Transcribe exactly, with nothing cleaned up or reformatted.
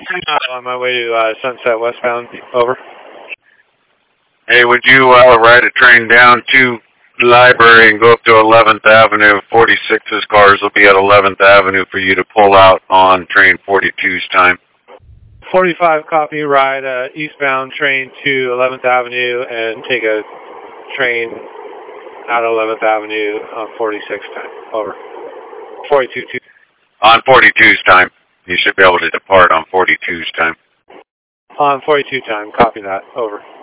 Uh, on my way to uh, Sunset westbound. Over. Hey, would you uh, ride a train down to the library and go up to eleventh Avenue? forty-six's cars will be at eleventh Avenue for you to pull out on train forty-two's time. forty-five copy, ride uh, eastbound train to eleventh Avenue and take a train out of eleventh Avenue on forty-six time. Over. forty-two. On forty-two's time. You should be able to depart on forty-two's time. On forty-two time. Copy that. Over.